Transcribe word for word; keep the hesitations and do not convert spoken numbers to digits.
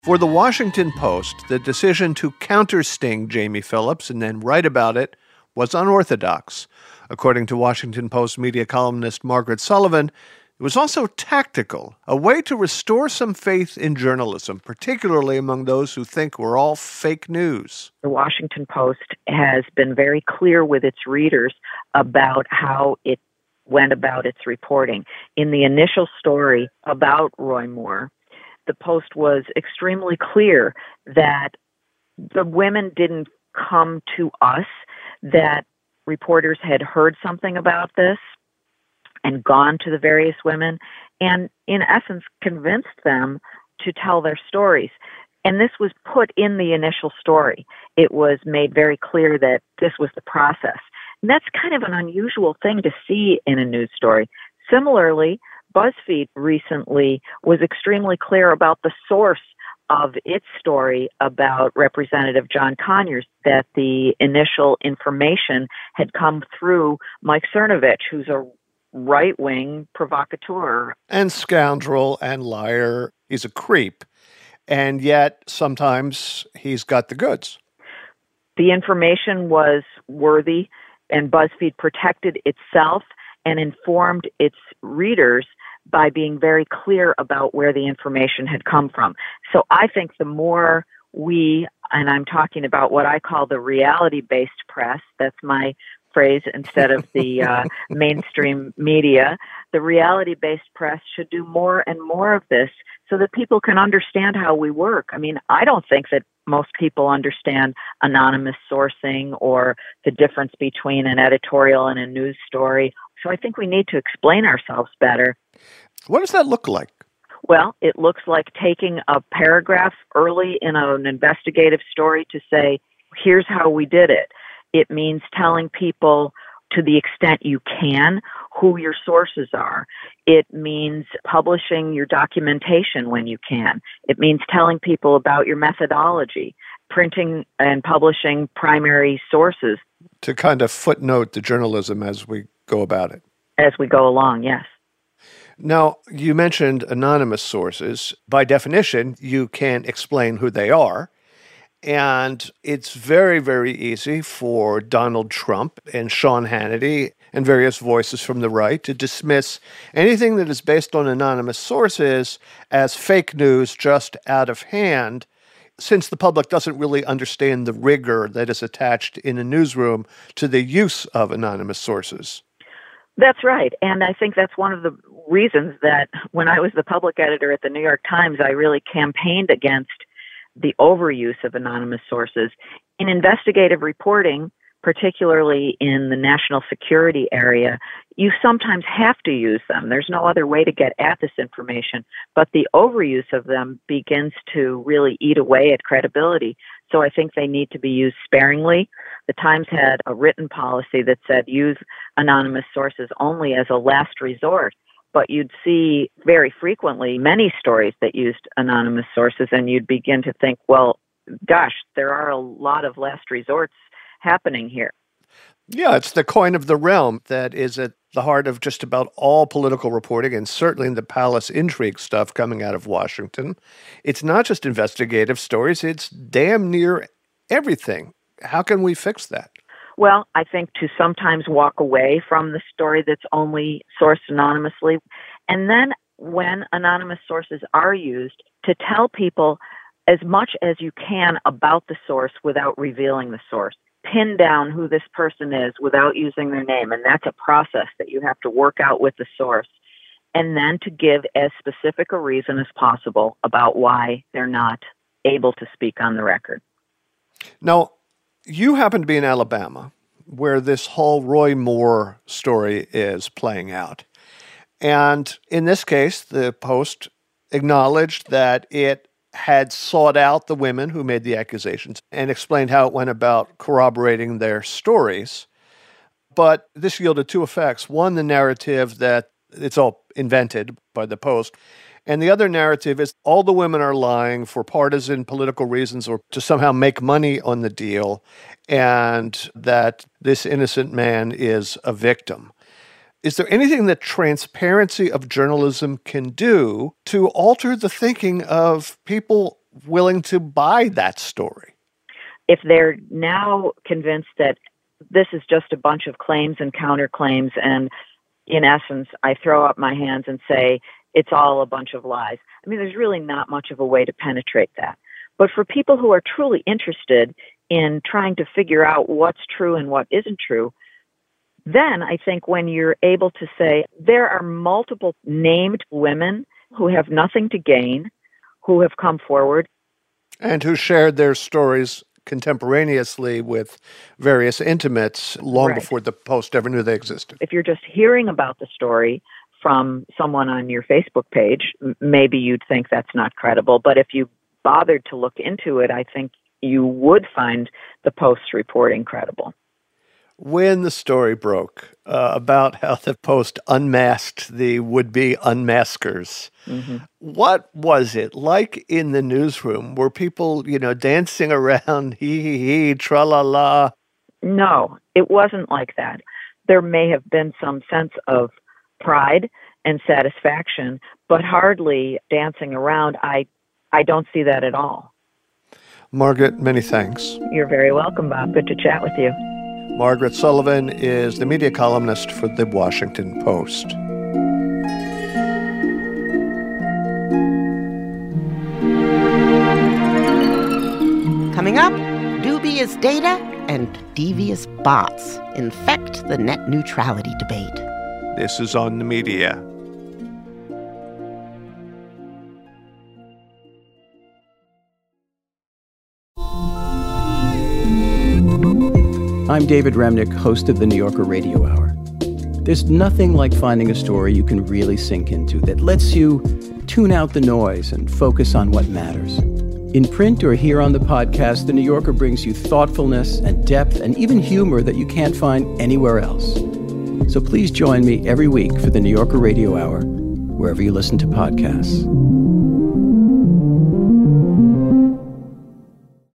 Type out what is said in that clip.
For the Washington Post, the decision to counter-sting Jamie Phillips and then write about it was unorthodox. According to Washington Post media columnist Margaret Sullivan, it was also tactical, a way to restore some faith in journalism, particularly among those who think we're all fake news. The Washington Post has been very clear with its readers about how it went about its reporting. In the initial story about Roy Moore, the Post was extremely clear that the women didn't come to us, that reporters had heard something about this and gone to the various women and, in essence, convinced them to tell their stories. And this was put in the initial story. It was made very clear that this was the process. And that's kind of an unusual thing to see in a news story. Similarly, BuzzFeed recently was extremely clear about the source of its story about Representative John Conyers, that the initial information had come through Mike Cernovich, who's a right-wing provocateur. And scoundrel and liar. He's a creep. And yet, sometimes he's got the goods. The information was worthy, and BuzzFeed protected itself and informed its readers by being very clear about where the information had come from. So I think the more we, and I'm talking about what I call the reality-based press, that's my phrase instead of the uh, mainstream media, the reality-based press should do more and more of this so that people can understand how we work. I mean, I don't think that most people understand anonymous sourcing or the difference between an editorial and a news story. So I think we need to explain ourselves better. What does that look like? Well, it looks like taking a paragraph early in an investigative story to say, here's how we did it. It means telling people, to the extent you can, who your sources are. It means publishing your documentation when you can. It means telling people about your methodology, printing and publishing primary sources. To kind of footnote the journalism as we go about it. As we go along, yes. Now, you mentioned anonymous sources. By definition, you can't explain who they are. And it's very, very easy for Donald Trump and Sean Hannity and various voices from the right to dismiss anything that is based on anonymous sources as fake news just out of hand, since the public doesn't really understand the rigor that is attached in a newsroom to the use of anonymous sources. That's right. And I think that's one of the reasons that when I was the public editor at the New York Times, I really campaigned against the overuse of anonymous sources. In investigative reporting, particularly in the national security area, you sometimes have to use them. There's no other way to get at this information, but the overuse of them begins to really eat away at credibility. So I think they need to be used sparingly. The Times had a written policy that said use anonymous sources only as a last resort. But you'd see very frequently many stories that used anonymous sources, and you'd begin to think, well, gosh, there are a lot of last resorts happening here. Yeah, it's the coin of the realm that is at the heart of just about all political reporting, and certainly in the palace intrigue stuff coming out of Washington. It's not just investigative stories, it's damn near everything. How can we fix that? Well, I think to sometimes walk away from the story that's only sourced anonymously. And then when anonymous sources are used, to tell people as much as you can about the source without revealing the source. Pin down who this person is without using their name. And that's a process that you have to work out with the source. And then to give as specific a reason as possible about why they're not able to speak on the record. Now, you happen to be in Alabama, where this whole Roy Moore story is playing out. And in this case, the Post acknowledged that it had sought out the women who made the accusations and explained how it went about corroborating their stories. But this yielded two effects. One, the narrative that it's all invented by the Post. And the other narrative is all the women are lying for partisan political reasons or to somehow make money on the deal, and that this innocent man is a victim. Is there anything that transparency of journalism can do to alter the thinking of people willing to buy that story. If they're now convinced that this is just a bunch of claims and counterclaims, and in essence, I throw up my hands and say, it's all a bunch of lies. I mean, there's really not much of a way to penetrate that. But for people who are truly interested in trying to figure out what's true and what isn't true, then I think when you're able to say there are multiple named women who have nothing to gain, who have come forward. And who shared their stories contemporaneously with various intimates long Right. before the Post ever knew they existed. If you're just hearing about the story from someone on your Facebook page, m- maybe you'd think that's not credible. But if you bothered to look into it, I think you would find the Post's reporting credible. When the story broke uh, about how the Post unmasked the would-be unmaskers, Mm-hmm. what was it like in the newsroom? Were people, you know, dancing around, hee hee hee, tra-la-la? No, it wasn't like that. There may have been some sense of pride and satisfaction, but hardly dancing around. I, I don't see that at all. Margaret, many thanks. You're very welcome, Bob. Good to chat with you. Margaret Sullivan is the media columnist for The Washington Post. Coming up, dubious data and devious bots infect the net neutrality debate. This is On the Media. I'm David Remnick, host of the New Yorker Radio Hour. There's nothing like finding a story you can really sink into that lets you tune out the noise and focus on what matters. In print or here on the podcast, The New Yorker brings you thoughtfulness and depth and even humor that you can't find anywhere else. So please join me every week for the New Yorker Radio Hour, wherever you listen to podcasts.